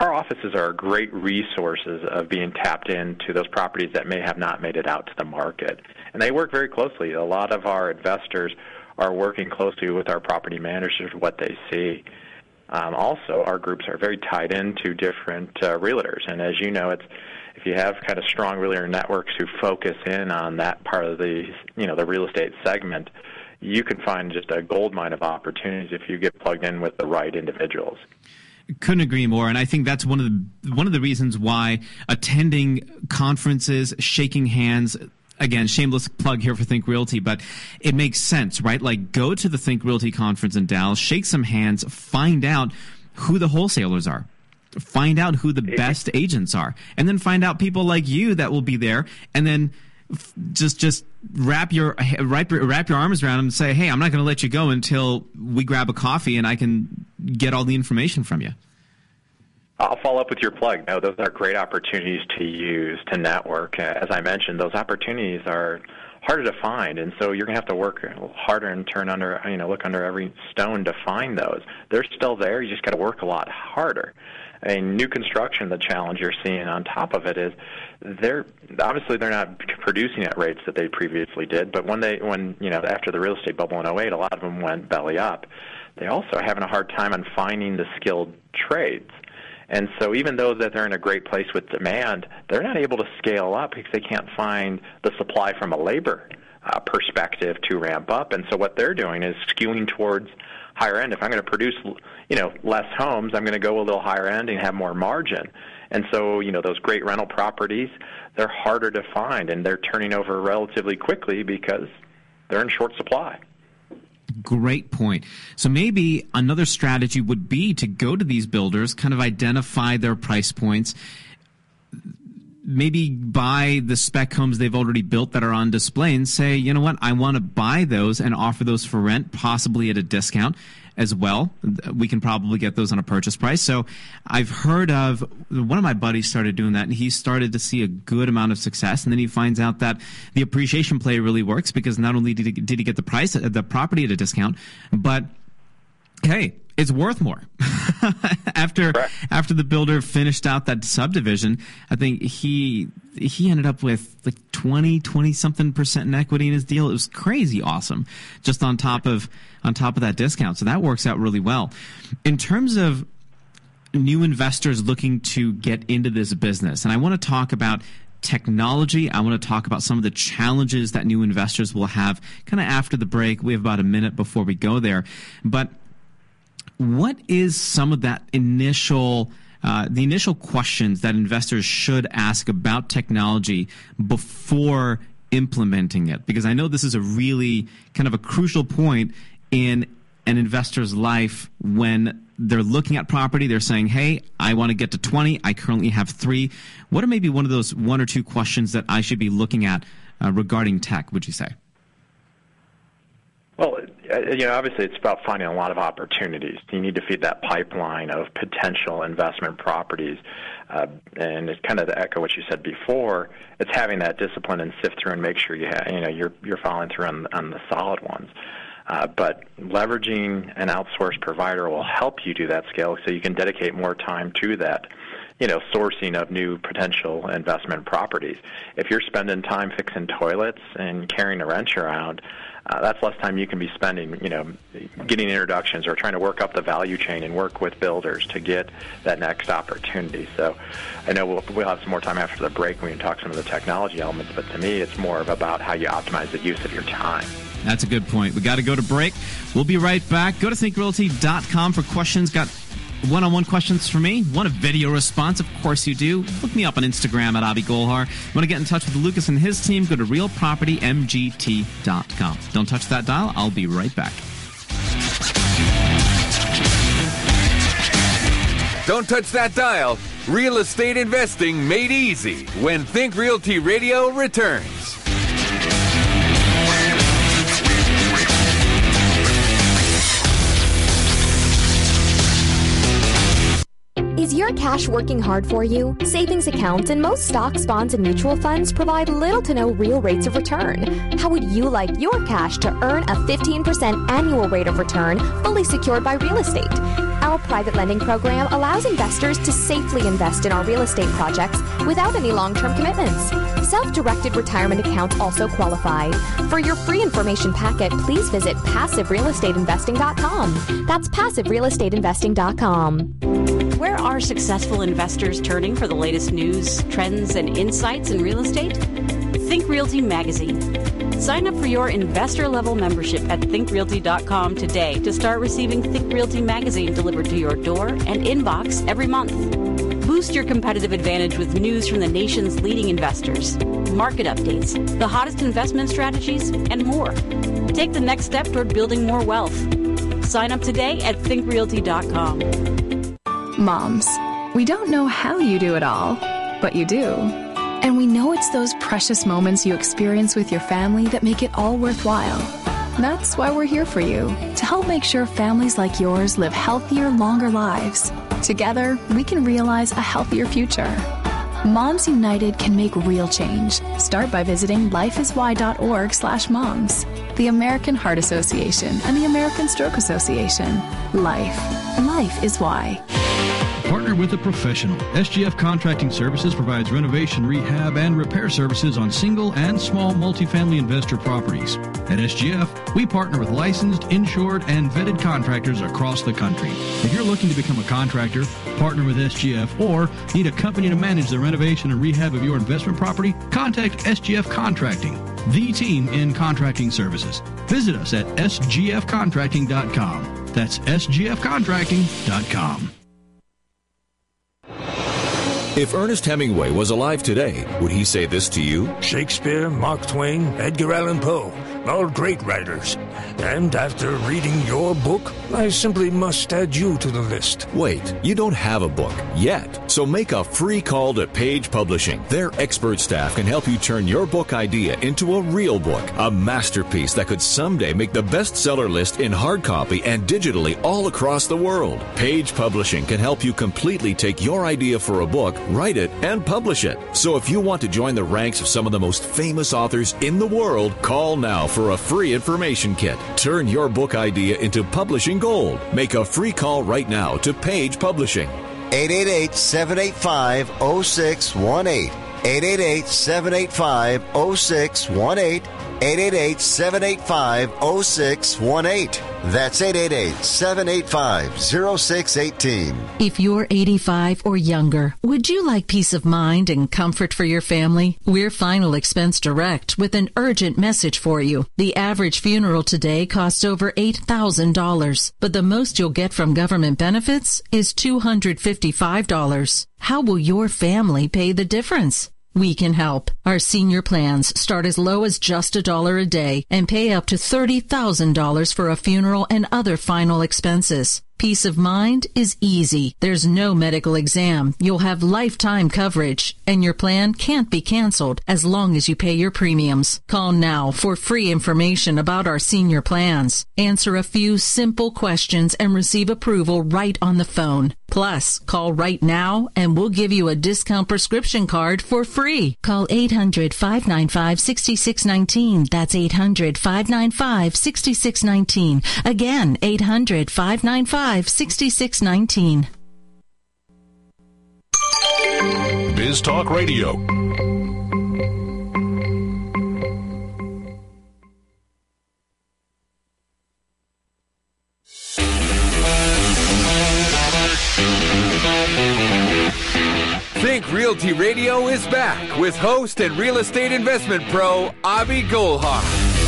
our offices are great resources of being tapped into those properties that may have not made it out to the market. And they work very closely. A lot of our investors are working closely with our property managers, what they see. Um, also, our groups are very tied into different uh, realtors. And as you know, it's if you have kind of strong realtor networks who focus in on that part of the, you know, the real estate segment, you can find just a goldmine of opportunities if you get plugged in with the right individuals. Couldn't agree more, and I think that's one of the one of the reasons why attending conferences, shaking hands. Again, shameless plug here for Think Realty, but it makes sense, right? Like, go to the Think Realty conference in Dallas, shake some hands, find out who the wholesalers are, find out who the best agents are, and then find out people like you that will be there, and then just just wrap your wrap your, wrap your arms around them and say, hey, I'm not going to let you go until we grab a coffee and I can get all the information from you. I'll follow up with your plug. No, those are great opportunities to use to network. As I mentioned, those opportunities are harder to find, and so you're going to have to work harder and turn under, you know, look under every stone to find those. They're still there. You just got to work a lot harder. I mean, new construction, the challenge you're seeing on top of it is they're obviously they're not producing at rates that they previously did. But when they, when you know, after the real estate bubble in oh eight, a lot of them went belly up. They also are having a hard time on finding the skilled trades. And so even though that they're in a great place with demand, they're not able to scale up because they can't find the supply from a labor uh, perspective to ramp up. And so what they're doing is skewing towards higher end. If I'm going to produce, you know, less homes, I'm going to go a little higher end and have more margin. And so, you know, those great rental properties, they're harder to find, and they're turning over relatively quickly because they're in short supply. Great point. So maybe another strategy would be to go to these builders, kind of identify their price points, maybe buy the spec homes they've already built that are on display and say, you know what, I want to buy those and offer those for rent, possibly at a discount as well. We can probably get those on a purchase price. So I've heard of, one of my buddies started doing that, and he started to see a good amount of success. And then he finds out that the appreciation play really works because not only did he, did he get the price, the property at a discount, but hey, it's worth more. after Correct. after the builder finished out that subdivision, I think he he ended up with like twenty, twenty something percent in equity in his deal. It was crazy awesome, just on top of on top of that discount. So that works out really well. In terms of new investors looking to get into this business, and I want to talk about technology. I want to talk about some of the challenges that new investors will have kind of after the break. We have about a minute before we go there. But what is some of that initial, uh, the initial questions that investors should ask about technology before implementing it? Because I know this is a really kind of a crucial point in an investor's life when they're looking at property. They're saying, hey, I want to get to twenty. I currently have three. What are maybe one of those one or two questions that I should be looking at uh, regarding tech, would you say? Well, you know, obviously it's about finding a lot of opportunities. You need to feed that pipeline of potential investment properties. Uh, and it's kind of to echo what you said before, it's having that discipline and sift through and make sure you have, you know, you're you're following through on, on the solid ones. Uh, but leveraging an outsourced provider will help you do that scale so you can dedicate more time to that, you know, sourcing of new potential investment properties. If you're spending time fixing toilets and carrying a wrench around, Uh, that's less time you can be spending, you know, getting introductions or trying to work up the value chain and work with builders to get that next opportunity. So I know we'll, we'll have some more time after the break when we can talk some of the technology elements, but to me it's more of about how you optimize the use of your time. That's a good point. We got to go to break. We'll be right back. Go to think realty dot com for questions. Got one-on-one questions for me? Want a video response? Of course you do. Look me up on Instagram at Avi Golhar. Want to get in touch with Lucas and his team? Go to real property m g t dot com. Don't touch that dial. I'll be right back. Don't touch that dial. Real estate investing made easy when Think Realty Radio returns. Is your cash working hard for you? Savings accounts and most stocks, bonds, and mutual funds provide little to no real rates of return. How would you like your cash to earn a fifteen percent annual rate of return, fully secured by real estate? Our private lending program allows investors to safely invest in our real estate projects without any long-term commitments. Self-directed retirement accounts also qualify. For your free information packet, please visit passive real estate investing dot com. That's passive real estate investing dot com. Where are successful investors turning for the latest news, trends, and insights in real estate? Think Realty Magazine. Sign up for your investor-level membership at think realty dot com today to start receiving Think Realty Magazine delivered to your door and inbox every month. Boost your competitive advantage with news from the nation's leading investors, market updates, the hottest investment strategies, and more. Take the next step toward building more wealth. Sign up today at think realty dot com. Moms, we don't know how you do it all, but you do. And we know it's those precious moments you experience with your family that make it all worthwhile. That's why we're here for you, to help make sure families like yours live healthier, longer lives. Together, we can realize a healthier future. Moms United can make real change. Start by visiting lifeiswhy.org slash moms. The American Heart Association and the American Stroke Association. Life. Life is why. Partner with a professional. S G F Contracting Services provides renovation, rehab, and repair services on single and small multifamily investor properties. At S G F, we partner with licensed, insured, and vetted contractors across the country. If you're looking to become a contractor, partner with S G F, or need a company to manage the renovation and rehab of your investment property, contact S G F Contracting, the team in contracting services. Visit us at s g f contracting dot com. That's s g f contracting dot com. If Ernest Hemingway was alive today, would he say this to you? Shakespeare, Mark Twain, Edgar Allan Poe, all great writers. And after reading your book, I simply must add you to the list. Wait, you don't have a book yet. So make a free call to Page Publishing. Their expert staff can help you turn your book idea into a real book, a masterpiece that could someday make the bestseller list in hard copy and digitally all across the world. Page Publishing can help you completely take your idea for a book, write it, and publish it. So if you want to join the ranks of some of the most famous authors in the world, call now for a free information kit. Turn your book idea into publishing gold. Make a free call right now to Page Publishing. eight eight eight, seven eight five, zero six one eight. eight eight eight, seven eight five, zero six one eight. eight eight eight, seven eight five, zero six one eight. That's eight eight eight, seven eight five, zero six one eight. If you're eighty-five or younger, would you like peace of mind and comfort for your family? We're Final Expense Direct with an urgent message for you. The average funeral today costs over eight thousand dollars, but the most you'll get from government benefits is two hundred fifty-five dollars. How will your family pay the difference? We can help. Our senior plans start as low as just a dollar a day and pay up to thirty thousand dollars for a funeral and other final expenses. Peace of mind is easy. There's no medical exam. You'll have lifetime coverage, and your plan can't be canceled as long as you pay your premiums. Call now for free information about our senior plans. Answer a few simple questions and receive approval right on the phone. Plus, call right now and we'll give you a discount prescription card for free. Call eight hundred, five nine five, six six one nine. That's eight hundred, five nine five, six six one nine. Again, eight hundred, five nine five, six six one nine. Biz Talk Radio. Think Realty Radio is back with host and real estate investment pro, Avi Goldhar.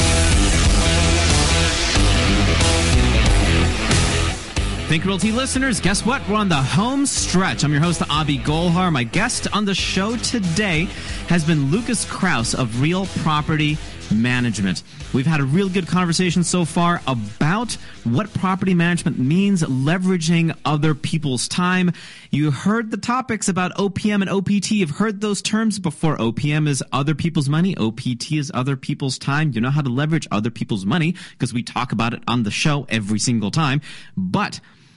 Think Realty listeners, guess what? We're on the home stretch. I'm your host, Avi Goldhar. My guest on the show today has been Lucas Kraus of Real Property Management. We've had a real good conversation so far about what property management means, leveraging other people's time. You heard the topics about O P M and O P T. You've heard those terms before. O P M is other people's money. O P T is other people's time. You know how to leverage other people's money because we talk about it on the show every single time. But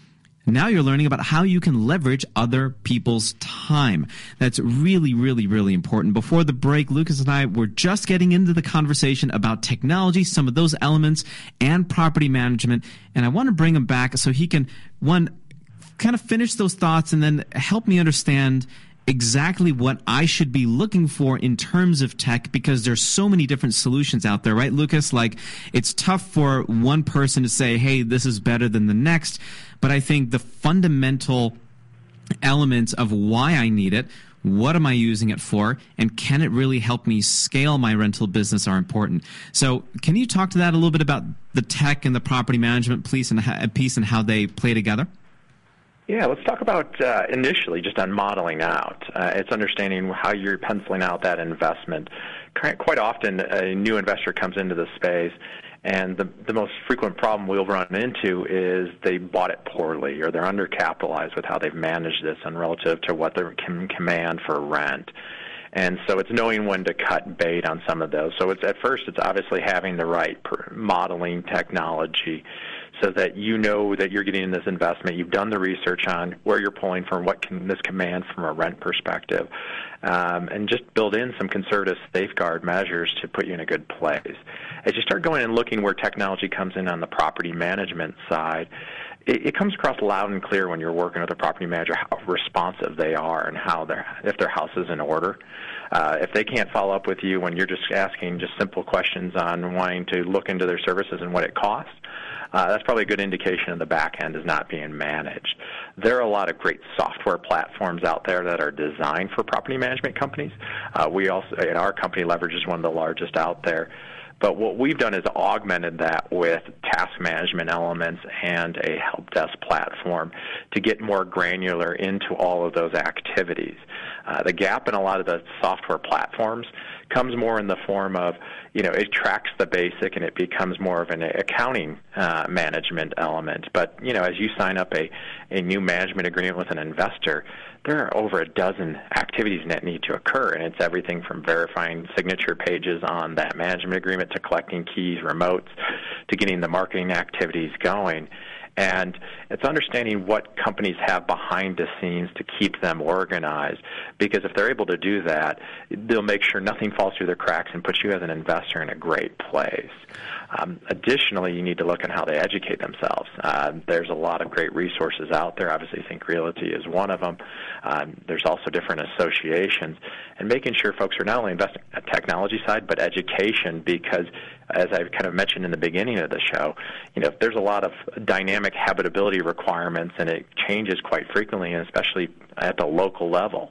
Now you're learning about how you can leverage other people's time. That's really, really, really important. Before the break, Lucas and I were just getting into the conversation about technology, some of those elements, and property management. And I want to bring him back so he can, one, kind of finish those thoughts and then help me understand exactly what I should be looking for in terms of tech, because there's so many different solutions out there, right, Lucas? Like, it's tough for one person to say, hey, this is better than the next. But I think the fundamental elements of why I need it, what am I using it for, and can it really help me scale my rental business are important. So can you talk to that a little bit about the tech and the property management piece and, piece and how they play together? Yeah, let's talk about uh, initially just on modeling out. Uh, it's understanding how you're penciling out that investment. Quite often, a new investor comes into the space, and the, the most frequent problem we'll run into is they bought it poorly, or they're undercapitalized with how they've managed this and relative to what they can command for rent. And so it's knowing when to cut bait on some of those. So it's at first, it's obviously having the right per- modeling technology, so that you know that you're getting this investment. You've done the research on where you're pulling from, what can this command from a rent perspective, um, and just build in some conservative safeguard measures to put you in a good place. As you start going and looking where technology comes in on the property management side, it, it comes across loud and clear when you're working with a property manager how responsive they are and how they're, if their house is in order. Uh, if they can't follow up with you when you're just asking just simple questions on wanting to look into their services and what it costs, Uh, that's probably a good indication of the back end is not being managed. There are a lot of great software platforms out there that are designed for property management companies. Uh, we also, in our company, Leverage is one of the largest out there. But what we've done is augmented that with task management elements and a help desk platform to get more granular into all of those activities. Uh, the gap in a lot of the software platforms comes more in the form of, you know, it tracks the basic and it becomes more of an accounting uh, management element. But, you know, as you sign up a, a new management agreement with an investor, there are over a dozen activities that need to occur, and it's everything from verifying signature pages on that management agreement to collecting keys, remotes, to getting the marketing activities going. And it's understanding what companies have behind the scenes to keep them organized, because if they're able to do that, they'll make sure nothing falls through the cracks and put you as an investor in a great place. Um, additionally, you need to look at how they educate themselves. Uh, there's a lot of great resources out there. Obviously, Think Realty is one of them. Um, there's also different associations, and making sure folks are not only investing on the technology side, but education, because as I kind of mentioned in the beginning of the show, you know, there's a lot of dynamic habitability requirements, and it changes quite frequently, and especially at the local level.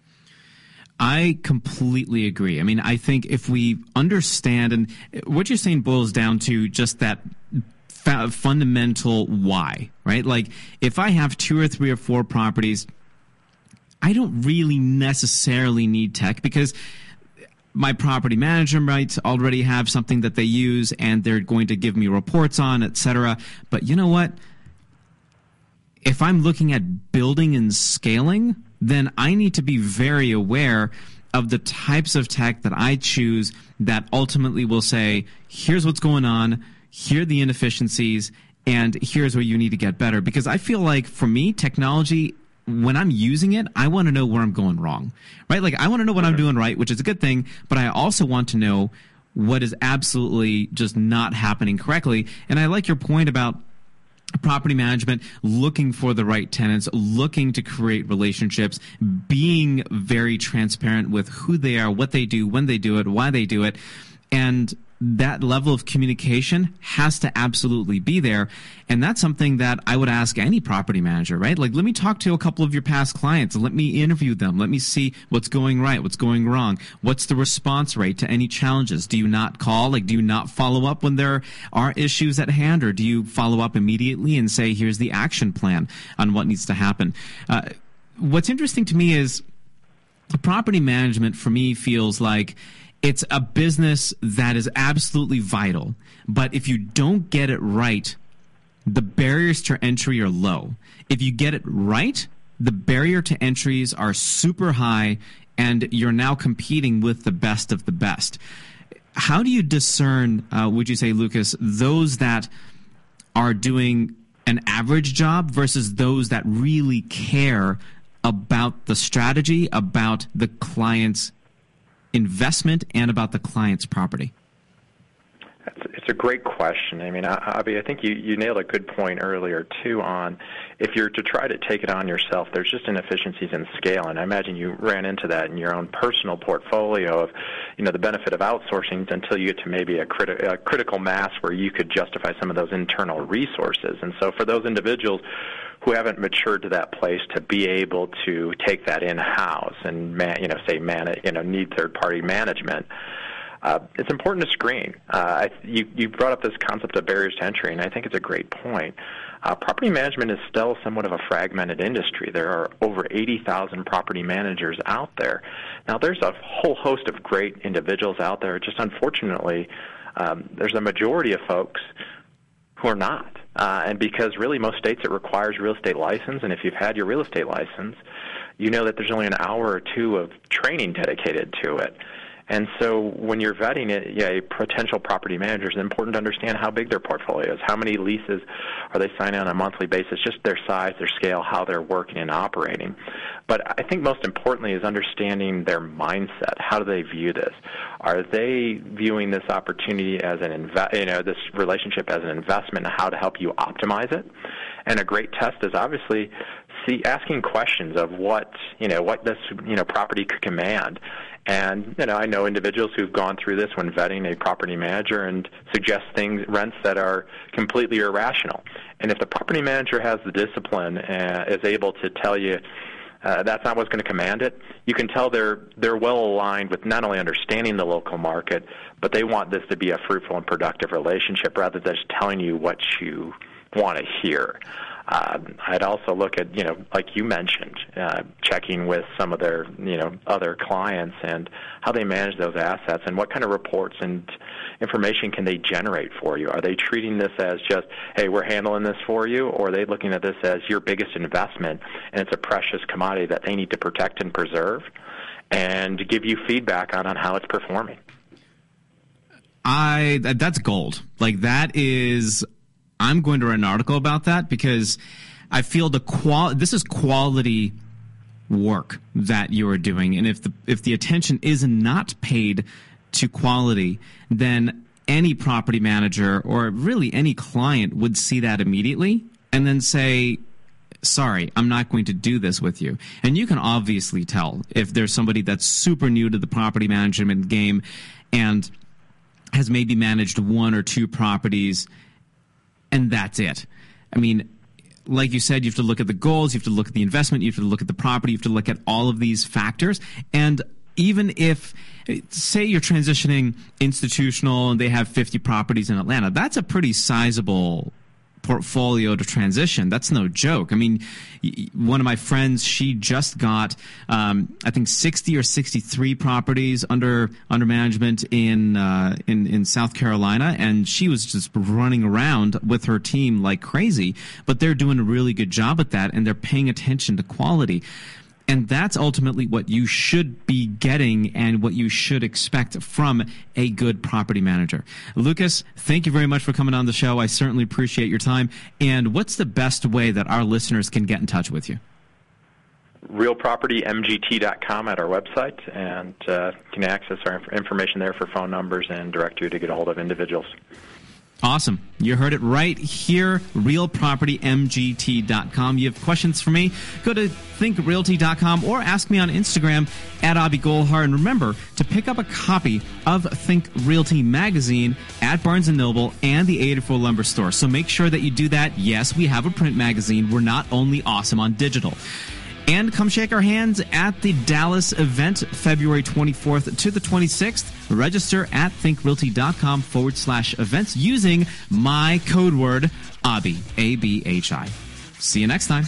I completely agree. I mean, I think if we understand, and what you're saying boils down to just that fa- fundamental why, right? Like, if I have two or three or four properties, I don't really necessarily need tech, because my property manager might already have something that they use and they're going to give me reports on, et cetera. But you know what? If I'm looking at building and scaling, then I need to be very aware of the types of tech that I choose that ultimately will say, here's what's going on, here are the inefficiencies, and here's where you need to get better. Because I feel like, for me, technology, when I'm using it, I want to know where I'm going wrong, right? Like, I want to know what I'm doing right, which is a good thing, but I also want to know what is absolutely just not happening correctly. And I like your point about property management, looking for the right tenants, looking to create relationships, being very transparent with who they are, what they do, when they do it, why they do it. And that level of communication has to absolutely be there. And that's something that I would ask any property manager, right? Like, let me talk to a couple of your past clients. Let me interview them. Let me see what's going right, what's going wrong. What's the response rate to any challenges? Do you not call? Like, do you not follow up when there are issues at hand? Or do you follow up immediately and say, here's the action plan on what needs to happen? Uh, what's interesting to me is property management, for me, feels like it's a business that is absolutely vital, but if you don't get it right, the barriers to entry are low. If you get it right, the barrier to entries are super high, and you're now competing with the best of the best. How do you discern, uh, would you say, Lucas, those that are doing an average job versus those that really care about the strategy, about the client's investment, and about the client's property? It's a great question. I mean, Abhi, I think you, you nailed a good point earlier, too, on if you're to try to take it on yourself, there's just inefficiencies in scale. And I imagine you ran into that in your own personal portfolio of, you know, the benefit of outsourcing until you get to maybe a, criti- a critical mass where you could justify some of those internal resources. And so for those individuals who haven't matured to that place to be able to take that in-house and, man, you know, say, man, you know, need third-party management, Uh, it's important to screen. Uh, you, you brought up this concept of barriers to entry, and I think it's a great point. Uh, property management is still somewhat of a fragmented industry. There are over eighty thousand property managers out there. Now, there's a whole host of great individuals out there. Just unfortunately, um, there's a majority of folks who are not. Uh, and because really most states it requires real estate license, and if you've had your real estate license, you know that there's only an hour or two of training dedicated to it. And so when you're vetting it, yeah, a potential property manager, it's important to understand how big their portfolio is, how many leases are they signing on a monthly basis, just their size, their scale, how they're working and operating. But I think most importantly is understanding their mindset. How do they view this? Are they viewing this opportunity as an inve- you know, this relationship as an investment and how to help you optimize it? And a great test is obviously see asking questions of what, you know, what this, you know, property could command. And, you know, I know individuals who've gone through this when vetting a property manager and suggest things, rents that are completely irrational. And if the property manager has the discipline and is able to tell you uh, that's not what's going to command it, you can tell they're they're well aligned with not only understanding the local market, but they want this to be a fruitful and productive relationship rather than just telling you what you want to hear. Uh, I'd also look at, you know, like you mentioned, uh, checking with some of their, you know, other clients and how they manage those assets and what kind of reports and information can they generate for you. Are they treating this as just, hey, we're handling this for you, or are they looking at this as your biggest investment and it's a precious commodity that they need to protect and preserve and give you feedback on, on how it's performing? I that's gold. Like that is... I'm going to write an article about that because I feel the qual. This is quality work that you are doing, and if the if the attention is not paid to quality, then any property manager or really any client would see that immediately and then say, sorry, I'm not going to do this with you. And you can obviously tell if there's somebody that's super new to the property management game and has maybe managed one or two properties, and that's it. I mean, like you said, you have to look at the goals, you have to look at the investment, you have to look at the property, you have to look at all of these factors. And even if, say you're transitioning institutional and they have fifty properties in Atlanta, that's a pretty sizable portfolio to transition. That's no joke. I mean, one of my friends, she just got, um, I think, sixty or sixty-three properties under under management in uh, in in South Carolina, and she was just running around with her team like crazy. But they're doing a really good job at that, and they're paying attention to quality. And that's ultimately what you should be getting and what you should expect from a good property manager. Lucas, thank you very much for coming on the show. I certainly appreciate your time. And what's the best way that our listeners can get in touch with you? real property m g t dot com at our website, and uh, you can access our information there for phone numbers and direct you to get a hold of individuals. Awesome. You heard it right here, real property m g t dot com. You have questions for me? Go to think realty dot com or ask me on Instagram at Abhi Golhar. And remember to pick up a copy of Think Realty magazine at Barnes and Noble and the eighty-four Lumber Store. So make sure that you do that. Yes, we have a print magazine. We're not only awesome on digital. And come shake our hands at the Dallas event, February twenty-fourth to the twenty-sixth. Register at thinkrealty.com forward slash events using my code word, Abhi, A B H I. See you next time.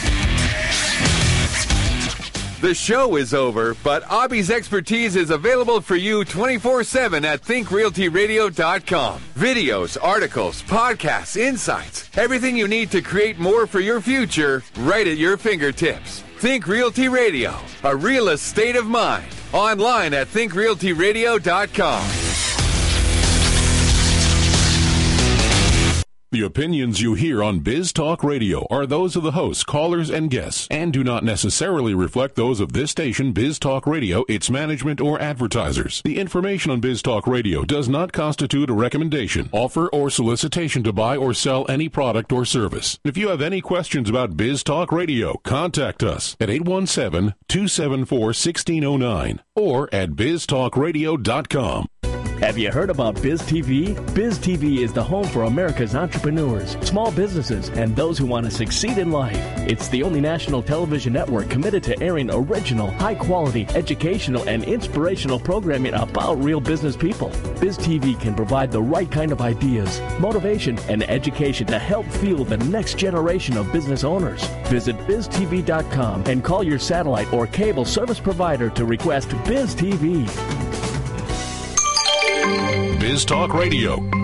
The show is over, but Abhi's expertise is available for you twenty-four seven at think realty radio dot com. Videos, articles, podcasts, insights, everything you need to create more for your future right at your fingertips. Think Realty Radio, a realist state of mind. Online at think realty radio dot com. The opinions you hear on Biz Talk Radio are those of the hosts, callers, and guests, and do not necessarily reflect those of this station, Biz Talk Radio, its management, or advertisers. The information on Biz Talk Radio does not constitute a recommendation, offer, or solicitation to buy or sell any product or service. If you have any questions about Biz Talk Radio, contact us at eight one seven, two seven four, one six zero nine or at biz talk radio dot com. Have you heard about Biz T V? Biz T V is the home for America's entrepreneurs, small businesses, and those who want to succeed in life. It's the only national television network committed to airing original, high-quality, educational, and inspirational programming about real business people. Biz T V can provide the right kind of ideas, motivation, and education to help fuel the next generation of business owners. Visit biz t v dot com and call your satellite or cable service provider to request Biz T V. Biz Talk Radio,